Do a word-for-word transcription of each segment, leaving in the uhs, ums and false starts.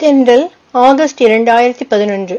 தென்றல் ஆகஸ்ட் இரண்டாயிரத்தி பதினொன்று.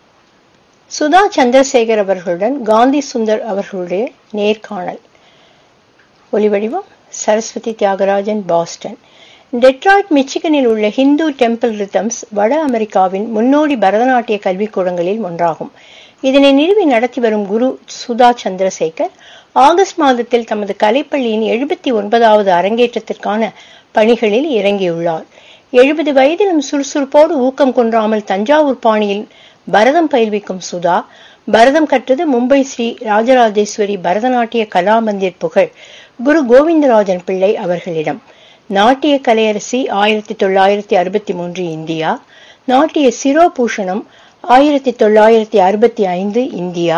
சுதா சந்திரசேகர் அவர்களுடன் காந்தி சுந்தர் அவர்களுடைய நேர்காணல். ஒலிவடிவம் சரஸ்வதி தியாகராஜன், பாஸ்டன். டெட்ராய்ட் மிச்சிகனில் உள்ள ஹிந்து டெம்பிள் ரிதம்ஸ் வட அமெரிக்காவின் முன்னோடி பரதநாட்டிய கல்விக்கூடங்களில் ஒன்றாகும். இதனை நிறுவி நடத்தி வரும் குரு சுதா சந்திரசேகர் ஆகஸ்ட் மாதத்தில் தமது கலைப்பள்ளியின் எழுபத்தி ஒன்பதாவது அரங்கேற்றத்திற்கான பணிகளில் இறங்கியுள்ளார். எழுபது வயதிலும் சுறுசுறுப்போடு ஊக்கம் கொன்றாமல் தஞ்சாவூர் பாணியில் பரதம் பயில்விக்கும் சுதா பரதம் கற்றது மும்பை ஸ்ரீ ராஜராஜேஸ்வரி பரதநாட்டிய கலாமந்திர் புகழ் குரு கோவிந்தராஜன் பிள்ளை அவர்களிடம். நாட்டிய கலையரசி ஆயிரத்தி தொள்ளாயிரத்தி அறுபத்தி மூன்று இந்தியா, நாட்டிய சிரோபூஷணம் ஆயிரத்தி தொள்ளாயிரத்தி அறுபத்தி ஐந்து இந்தியா,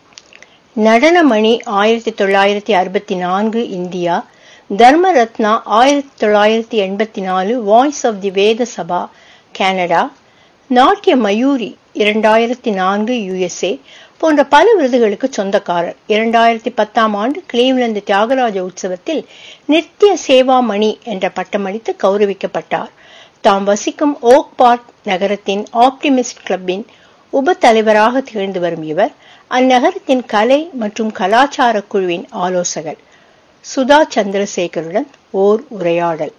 நடனமணி ஆயிரத்தி தொள்ளாயிரத்தி அறுபத்தி நான்கு இந்தியா, தர்ம ரத்னா ஆயிரத்தி தொள்ளாயிரத்தி எண்பத்தி நாலு வாய்ஸ் ஆஃப் தி வேத சபா கனடா, நாட்டிய மயூரி இரண்டாயிரத்தி நான்கு யுஎஸ்ஏ போன்ற பல விருதுகளுக்கு சொந்தக்காரர். இரண்டாயிரத்தி பத்தாம் ஆண்டு கிளீவ்லந்து தியாகராஜ உற்சவத்தில் நித்திய சேவா மணி என்ற பட்டமளித்து கௌரவிக்கப்பட்டார். தாம் வசிக்கும் ஓக் பார்க் நகரத்தின் ஆப்டிமிஸ்ட் கிளப்பின் உப தலைவராக திகழ்ந்து வரும் இவர் அந்நகரத்தின் கலை மற்றும் கலாச்சார குழுவின் ஆலோசகர். சுதா சந்திரசேகருடன் ஓர் உரையாடல்.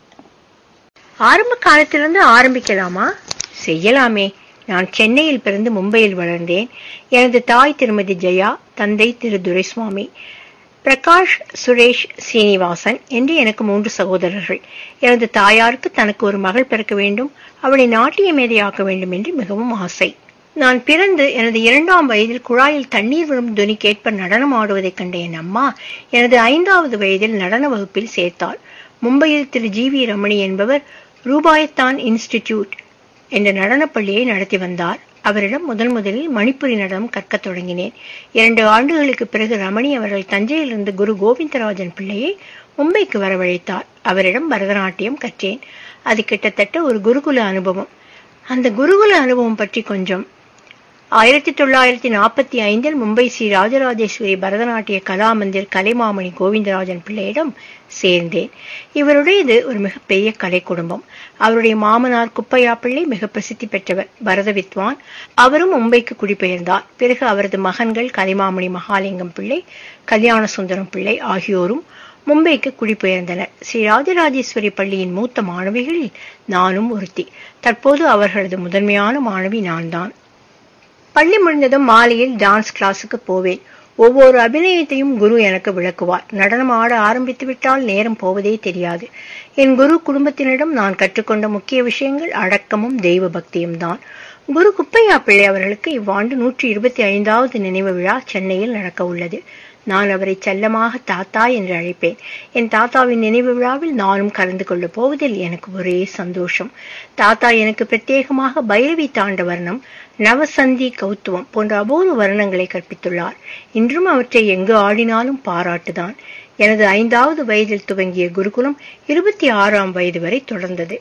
ஆரம்ப காலத்திலிருந்து ஆரம்பிக்கலாமா? செய்யலாமே. நான் சென்னையில் பிறந்து மும்பையில் வளர்ந்தேன். எனது தாய் திருமதி ஜெயா, தந்தை திரு துரைசுவாமி. பிரகாஷ், சுரேஷ், சீனிவாசன் என்று எனக்கு மூன்று சகோதரர்கள். எனது தாயாருக்கு தனக்கு ஒரு மகள் பிறக்க வேண்டும், அவளை நாட்டிய மேதையாக்க வேண்டும் என்று மிகவும் ஆசை. நான் பிறந்து எனது இரண்டாம் வயதில் குழாயில் தண்ணீர் வரும் துணி கேட்ப நடனம் ஆடுவதைக் கண்ட என் அம்மா எனது ஐந்தாவது வயதில் நடன வகுப்பில் சேர்த்தாள். மும்பையில் திரு ஜி வி ரமணி என்பவர் ரூபாயத்தான் இன்ஸ்டிடியூட் என்ற நடனப்பள்ளியை நடத்தி வந்தார். அவரிடம் முதன் முதலில் மணிப்புரி நடனம் கற்கத் தொடங்கினேன். இரண்டு ஆண்டுகளுக்கு பிறகு ரமணி அவர்கள் தஞ்சையிலிருந்து குரு கோவிந்தராஜன் பிள்ளையை மும்பைக்கு வரவழைத்தார். அவரிடம் பரதநாட்டியம் கற்றேன். அது கிட்டத்தட்ட ஒரு குருகுல அனுபவம். அந்த குருகுல அனுபவம் பற்றி கொஞ்சம். ஆயிரத்தி தொள்ளாயிரத்தி நாற்பத்தி ஐந்தில் மும்பை ஸ்ரீ ராஜராஜேஸ்வரி பரதநாட்டிய கலாமந்திர் கலைமாமணி கோவிந்தராஜன் பிள்ளையிடம் சேர்ந்தேன். இவருடையது ஒரு மிகப்பெரிய கலை குடும்பம். அவருடைய மாமனார் குப்பையா பிள்ளை மிக பிரசித்தி பெற்றவர், பரத வித்வான். அவரும் மும்பைக்கு குடிபெயர்ந்தார். பிறகு அவரது மகன்கள் கலைமாமணி மகாலிங்கம் பிள்ளை, கல்யாண சுந்தரம் பிள்ளை ஆகியோரும் மும்பைக்கு குடிபெயர்ந்தனர். ஸ்ரீ ராஜராஜேஸ்வரி பள்ளியின் மூத்த மாணவிகளில் நானும் ஒருத்தி. தற்போது அவர்களது முதன்மையான மாணவி நான் தான். பள்ளி முடிந்ததும் மாலையில் டான்ஸ் கிளாஸுக்கு போவேன். ஒவ்வொரு அபிநயத்தையும் குரு எனக்கு விளக்குவார். நடனம் ஆட ஆரம்பித்து விட்டால் நேரம் போவதே தெரியாது. என் குரு குடும்பத்தினரிடம் நான் கற்றுக்கொண்ட முக்கிய விஷயங்கள் அடக்கமும் தெய்வ பக்தியும் தான். குரு குப்பையா பிள்ளை அவர்களுக்கு இவ்வாண்டு நூற்றி இருபத்தி ஐந்தாவது நினைவு விழா சென்னையில் நடக்க உள்ளது. நான் அவரை செல்லமாக தாத்தா என்று அழைப்பேன். என் தாத்தாவின் நினைவு விழாவில் நானும் கலந்து கொள்ள போவதில் எனக்கு ஒரே சந்தோஷம். தாத்தா எனக்கு பிரத்யேகமாக பைரவி தாண்ட வர்ணம், நவசந்தி கௌத்துவம் போன்ற அபூர்வ வர்ணங்களை கற்பித்துள்ளார். இன்றும் அவற்றை எங்கு ஆடினாலும் பாராட்டுதான். எனது ஐந்தாவது வயதில் துவங்கிய குருகுலம் இருபத்தி ஆறாம் வயது வரை தொடர்ந்தது.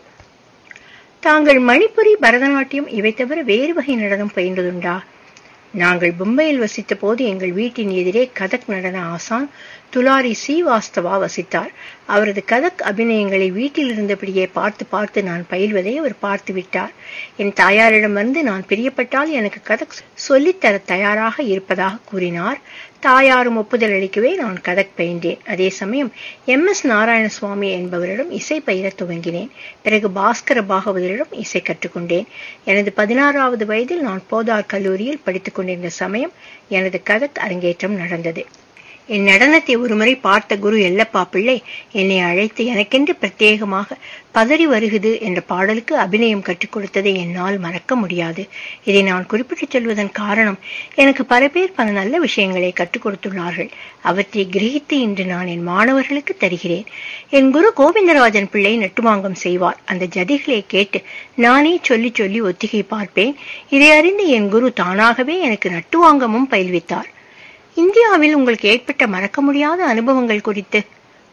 தாங்கள் மணிப்புரி, பரதநாட்டியம் இவை தவிர வேறு வகை நடனம் பயின்றதுண்டா? நாங்கள் மும்பையில் வசித்த போது எங்கள் வீட்டின் எதிரே கதக் நடன ஆசான் துலாரி ஸ்ரீவாஸ்தவா வசித்தார். அவரது கதக் அபிநயங்களை வீட்டில் இருந்தபடியே பார்த்து பார்த்து நான் பயில்வதை அவர் பார்த்து விட்டார். என் தாயாரிடம் வந்து நான் பிரியப்பட்டால் எனக்கு கதக் சொல்லித்தர தயாராக இருப்பதாக கூறினார். தாயாரும் ஒப்புதல் அளிக்கவே நான் கதக் பயின்றேன். அதே சமயம் எம் எஸ் நாராயணசுவாமி என்பவரிடம் இசை பயிர துவங்கினேன். பிறகு பாஸ்கர பாகவதரிடம் இசை கற்றுக்கொண்டேன். எனது பதினாறாவது வயதில் நான் போதார் கல்லூரியில் படித்துக் கொண்டிருந்த சமயம் எனது கதக் அரங்கேற்றம் நடந்தது. என் நடனத்தை ஒருமுறை பார்த்த குரு எல்லப்பா பிள்ளை என்னை அழைத்து எனக்கென்று பிரத்யேகமாக பதறி வருகுது என்ற பாடலுக்கு அபிநயம் கற்றுக் கொடுத்ததை என்னால் மறக்க முடியாது. இதை நான் குறிப்பிட்டுச் சொல்வதன் காரணம், எனக்கு பல பேர் பல நல்ல விஷயங்களை கற்றுக் கொடுத்துள்ளார்கள். அவற்றை கிரகித்து இன்று நான் என் மாணவர்களுக்கு தருகிறேன். என் குரு கோவிந்தராஜன் பிள்ளை நட்டுவாங்கம் செய்வார். அந்த ஜதிகளை கேட்டு நானே சொல்லி சொல்லி ஒத்திகை பார்ப்பேன். இதை அறிந்து என் குரு தானாகவே எனக்கு நட்டுவாங்கமும் பயில்வித்தார். இந்தியாவில் உங்களுக்கு ஏற்பட்ட மறக்க முடியாத அனுபவங்கள் குறித்து?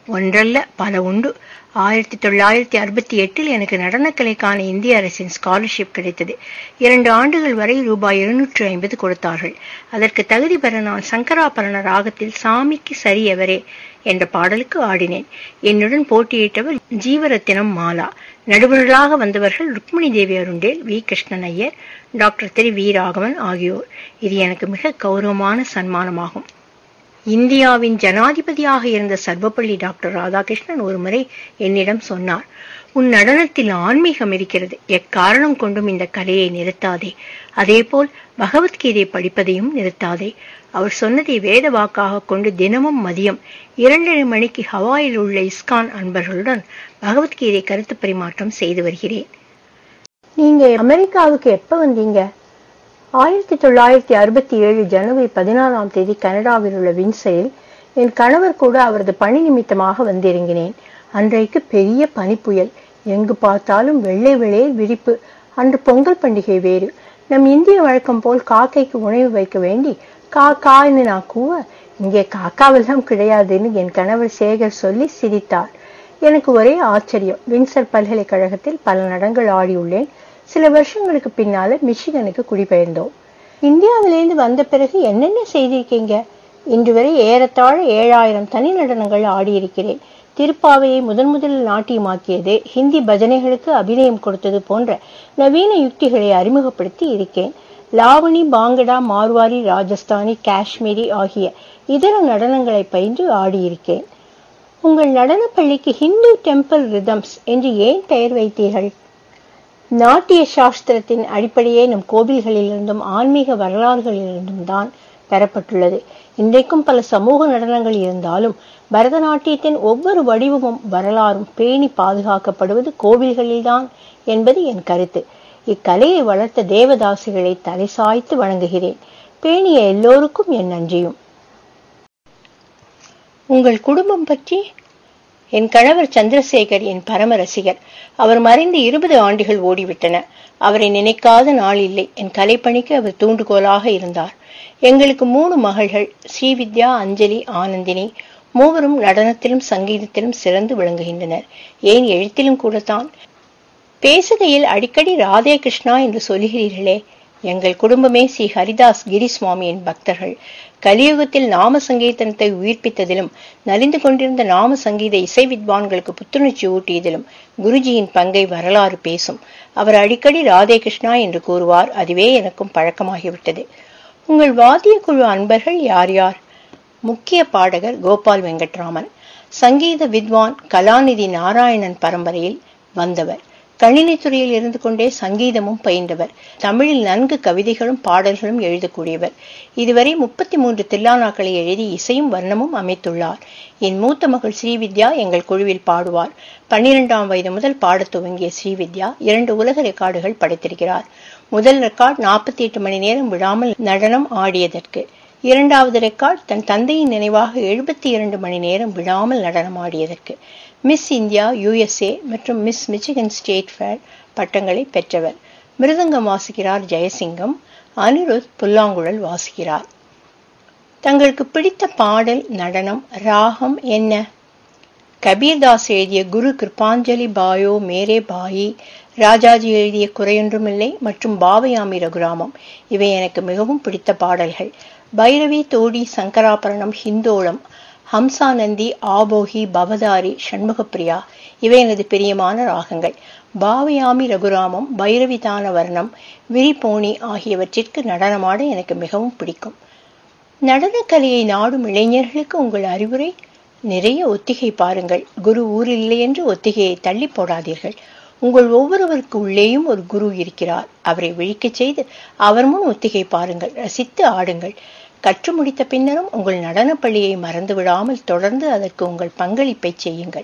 ஒன்றல்ல பல உண்டு. ஆயிரத்தி தொள்ளாயிரத்தி அறுபத்தி எட்டில் எனக்கு நடனக்கலைக்கான இந்திய அரசின் ஸ்காலர்ஷிப் கிடைத்தது. இரண்டு ஆண்டுகள் வரை ரூபாய் இருநூற்று ஐம்பது கொடுத்தார்கள். அதற்கு தகுதி பெற நான் சங்கராபரண ராகத்தில் சாமிக்கு சரி எவரே என்ற பாடலுக்கு ஆடினேன். என்னுடன் போட்டியிட்டவர் ஜீவரத்தினம் மாலா. நடுவர்களாக வந்தவர்கள் Rukmini Devi Arundale, V Krishnan Iyer, doctor Thiru V Raghavan ஆகியோர். இது எனக்கு மிக கௌரவமான சன்மானமாகும். இந்தியாவின் ஜனாதிபதியாக இருந்த சர்வப்பள்ளி டாக்டர் ராதாகிருஷ்ணன் ஒரு முறை என்னிடம் சொன்னார், உன் நடனத்தில் ஆன்மீகம் இருக்கிறது, எக்காரணம் கொண்டும் இந்த கலையை நிறுத்தாதே, அதேபோல் பகவத்கீதை படிப்பதையும் நிறுத்தாதே. அவர் சொன்னதை வேத வாக்காக கொண்டு தினமும் மதியம் இரண்டரை மணிக்கு ஹவாயில் உள்ள இஸ்கான் அன்பர்களுடன் பகவத்கீதை கருத்து பரிமாற்றம் செய்து வருகிறேன். நீங்க அமெரிக்காவுக்கு எப்ப வந்தீங்க? ஆயிரத்தி தொள்ளாயிரத்தி அறுபத்தி ஏழு ஜனவரி பதினாறாம் தேதி கனடாவில் உள்ள வின்சரில் என் கணவர் கூட அவரது பணி நிமித்தமாக வந்திறங்கினேன். அன்றைக்கு பெரிய பனிப்புயல், எங்கு பார்த்தாலும் வெள்ளை வெள்ளையில் விரிப்பு. அன்று பொங்கல் பண்டிகை வேறு. நம் இந்திய வழக்கம் போல் காக்கைக்கு உணவு வைக்க வேண்டி கா கான்னு நான் கூவ, இங்கே காக்காவெல்லாம் கிடையாதுன்னு என் கணவர் சேகர் சொல்லி சிரித்தார். எனக்கு ஒரே ஆச்சரியம். வின்சர் பல்கலைக்கழகத்தில் பல நடங்கள் ஆடியுள்ளேன். சில வருஷங்களுக்கு பின்னால மிச்சிகனுக்கு குடிபெயர்ந்தோம். இந்தியாவிலேருந்து வந்த பிறகு என்னென்ன செய்திருக்கீங்க? இன்று வரை ஏறத்தாழ ஏழாயிரம் தனி நடனங்கள் ஆடியிருக்கிறேன். திருப்பாவையை முதன் முதலில் நாட்டியமாக்கியது, ஹிந்தி பஜனைகளுக்கு அபிநயம் கொடுத்தது போன்ற நவீன யுக்திகளை அறிமுகப்படுத்தி இருக்கேன். லாவணி, பாங்கடா, மார்வாரி, ராஜஸ்தானி, காஷ்மீரி ஆகிய இதர நடனங்களை பயின்று ஆடியிருக்கேன். உங்கள் நடன பள்ளிக்கு ஹிந்து டெம்பிள் ரிதம்ஸ் என்று ஏன் பெயர் வைத்தீர்கள்? நாட்டிய சாஸ்திரத்தின் அடிப்படையே நம் கோவில்களிலிருந்தும் ஆன்மீக வரலாறுகளிலிருந்தும் தான் பெறப்பட்டுள்ளது. இன்றைக்கும் பல சமூக நடனங்கள் இருந்தாலும் பரதநாட்டியத்தின் ஒவ்வொரு வடிவமும் வரலாறும் பேணி பாதுகாக்கப்படுவது கோவில்களில்தான் என்பது என் கருத்து. இக்கலையை வளர்த்த தேவதாசிகளை தலை சாய்த்து வணங்குகிறேன். பேணிய எல்லோருக்கும் என் நன்றியும். உங்கள் குடும்பம் பற்றி? என் கணவர் சந்திரசேகர் என் பரம ரசிகர். அவர் மறைந்து இருபது ஆண்டுகள் ஓடிவிட்டன. அவரை நினைக்காத நாள் இல்லை. என் கலைப்பணிக்கு அவர் தூண்டுகோலாக இருந்தார். எங்களுக்கு மூணு மகள்கள், ஸ்ரீவித்யா, அஞ்சலி, ஆனந்தினி. மூவரும் நடனத்திலும் சங்கீதத்திலும் சிறந்து விளங்குகின்றனர். ஏன் எழுத்திலும் கூடத்தான். பேசுகையில் அடிக்கடி ராதே கிருஷ்ணா என்று சொல்லுகிறீர்களே. எங்கள் குடும்பமே ஸ்ரீ ஹரிதாஸ் கிரி சுவாமியின் பக்தர்கள். கலியுகத்தில் நாம சங்கீதத்தை உயிர்ப்பித்ததிலும் நலிந்து கொண்டிருந்த நாம சங்கீத இசை வித்வான்களுக்கு புத்துணர்ச்சி ஊட்டியதிலும் குருஜியின் பங்கை வரலாறு பேசும். அவர் அடிக்கடி ராதே கிருஷ்ணா என்று கூறுவார். அதுவே எனக்கும் பழக்கமாகிவிட்டது. உங்கள் வாத்திய குழு அன்பர்கள் யார் யார்? முக்கிய பாடகர் கோபால் வெங்கட்ராமன். சங்கீத வித்வான் கலாநிதி நாராயணன் பரம்பரையில் வந்தவர். கணினித்துறையில் இருந்து கொண்டே சங்கீதமும் பயின்றவர். தமிழில் நன்கு கவிதைகளும் பாடல்களும் எழுதக்கூடியவர். இதுவரை முப்பத்தி மூன்று தில்லானாக்களை எழுதி இசையும் வர்ணமும் அமைத்துள்ளார். என் மூத்த மகள் ஸ்ரீவித்யா எங்கள் குழுவில் பாடுவார். பன்னிரெண்டாம் வயது முதல் பாடத் துவங்கிய ஸ்ரீவித்யா இரண்டு உலக ரெக்கார்டுகள் படைத்திருக்கிறார். முதல் ரெக்கார்ட் நாற்பத்தி எட்டு மணி நேரம் விடாமல் நடனம் ஆடியதற்கு. இரண்டாவது ரெக்கார்ட் தன் தந்தையின் நினைவாக எழுபத்தி இரண்டு மணி நேரம் விடாமல் நடனம் ஆடியதற்கு. மிஸ் இந்தியா, யுஎஸ்ஏ மற்றும் மிஸ் மிச்சிகன் ஸ்டேட் ஃபேர் பட்டங்களை பெற்றவர். மிருதங்கம் வாசிக்கிறார் ஜெயசிங்கம். அனிருத் புல்லாங்குழல் வாசிக்கிறார். தங்களுக்கு பிடித்த பாடல், நடனம், ராகம் என்ன? கபீர்தாஸ் எழுதிய குரு கிருபாஞ்சலி பாயோ மேரே பாயி, ராஜாஜி எழுதிய குறையொன்றுமில்லை மற்றும் பாவயாமி ரகுராமம் இவை எனக்கு மிகவும் பிடித்த பாடல்கள். பைரவி, தோடி, சங்கராபரணம், ஹிந்தோளம், ஹம்சானந்தி, ஆபோகி, பவதாரி, சண்முகப்பிரியா இவை எனது பிரியமான ராகங்கள். பாவயாமி ரகுராமம், பைரவி தான வர்ணம், விரிபோனி ஆகியவற்றிற்கு நடனமாட எனக்கு மிகவும் பிடிக்கும். நடனக்கலையை நாடும் இளைஞர்களுக்கு உங்கள் அறிவுரை? நிறைய ஒத்திகை பாருங்கள். குரு ஊரில் இல்லை என்று ஒத்திகையை தள்ளி போடாதீர்கள். உங்கள் ஒவ்வொருவருக்கு உள்ளேயும் ஒரு குரு இருக்கிறார். அவரை விழிக்க செய்து அவர் முன் ஒத்திகை பாருங்கள், ரசித்து ஆடுங்கள். கற்று முடித்த பின்னரும் உங்கள் நடன பள்ளியை மறந்து விடாமல் தொடர்ந்து அதற்கு உங்கள் பங்களிப்பை செய்யுங்கள்.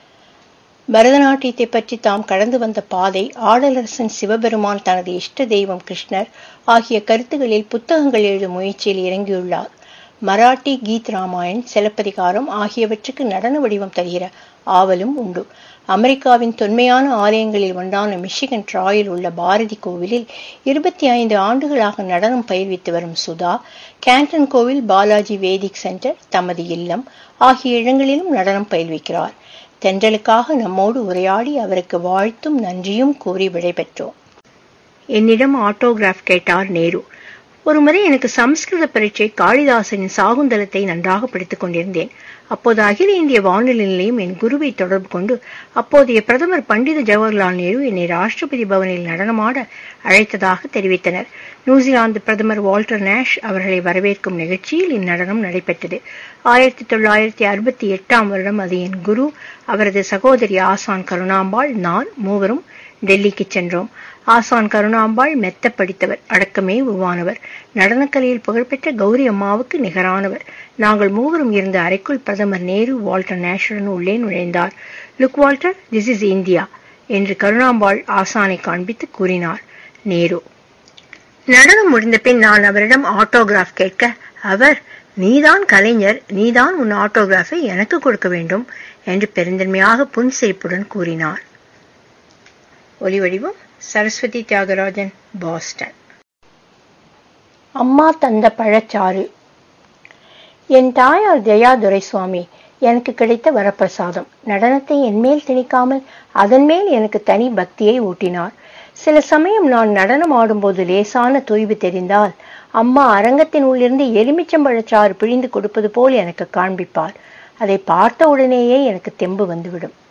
பரதநாட்டியத்தை பற்றி தாம் கடந்து வந்த பாதை, ஆடலரசன் சிவபெருமான், தனது இஷ்ட தெய்வம் கிருஷ்ணர் ஆகிய கருத்துகளில் புத்தகங்கள் எழுதும் முயற்சியில் இறங்கியுள்ளார். மராட்டி, கீத் ராமாயண், சிலப்பதிகாரம் ஆகியவற்றுக்கு நடன வடிவம் தருகிற ஆவலும் உண்டு. அமெரிக்காவின் தொன்மையான ஆலயங்களில் ஒன்றான மிஷிகன் ட்ராயில் உள்ள பாரதி கோவிலில் இருபத்தி ஐந்து ஆண்டுகளாக நடனம் பயிர்வித்து வரும் சுதா, கேண்டன் கோவில், பாலாஜி வேதிக் சென்டர், தமது இல்லம் ஆகிய இடங்களிலும் நடனம் பயில்விக்கிறார். தென்றலுக்காக நம்மோடு உரையாடி அவருக்கு வாழ்த்தும் நன்றியும் கூறி விடைபெற்றோம். என்னிடம் ஆட்டோகிராஃப் கேட்டார் நேரு. ஒருமுறை எனக்கு சமஸ்கிருத பரீட்சை காளிதாசனின் சாகுந்தலத்தை நன்றாக படித்துக் கொண்டிருந்தேன். அப்போது அகில இந்திய வானொலி நிலையம் என் குருவை தொடர்பு கொண்டு அப்போதைய பிரதமர் பண்டித ஜவஹர்லால் நேரு என்னை ராஷ்டிரபதி பவனில் நடனமாட அழைத்ததாக தெரிவித்தனர். நியூசிலாந்து பிரதமர் வால்டர் நேஷ் அவர்களை வரவேற்கும் நிகழ்ச்சியில் இந்நடனம் நடைபெற்றது. ஆயிரத்தி தொள்ளாயிரத்தி அறுபத்தி எட்டாம் வருடம் அது என் குரு, அவரது சகோதரி ஆசான் கருணாம்பாள், நான் மூவரும் டெல்லிக்கு சென்றோம். ஆசான் கருணாம்பாள் மெத்த படித்தவர், அடக்கமே உருவானவர், நடனக்கலையில் புகழ்பெற்ற கௌரி அம்மாவுக்கு நிகரானவர். நாங்கள் மூவரும் இருந்த அறைக்குள் பிரதமர் நேரு வால்டர் நேஷுடன் உள்ளே நுழைந்தார். Look Walter, this is India என்று கருணாம்பாள் ஆசானை காண்பித்து கூறினார். நேரு நடனம் முடிந்த பின் நான் அவரிடம் ஆட்டோகிராஃப் கேட்க அவர், நீதான் கலைஞர், நீதான் உன் ஆட்டோகிராஃபை எனக்கு கொடுக்க வேண்டும் என்று பெருந்தன்மையாக புன்சிரிப்புடன் கூறினார். ஒலிவடிவம் சரஸ்வதி தியாகராஜன், பாஸ்டன். அம்மா தந்த பழச்சாறு. என் தாயார் ஜெயா துரைசுவாமி எனக்கு கிடைத்த வரப்பிரசாதம். நடனத்தை என்மேல் திணிக்காமல் அதன் மேல் எனக்கு தனி பக்தியை ஊட்டினார். சில சமயம் நான் நடனம் ஆடும்போது லேசான தொய்வு தெரிந்தால் அம்மா அரங்கத்தின் உள்ளிருந்து எலுமிச்சம்பழச்சாறு பிழிந்து கொடுப்பது போல் எனக்கு காண்பிப்பார். அதை பார்த்த உடனேயே எனக்கு தெம்பு வந்துவிடும்.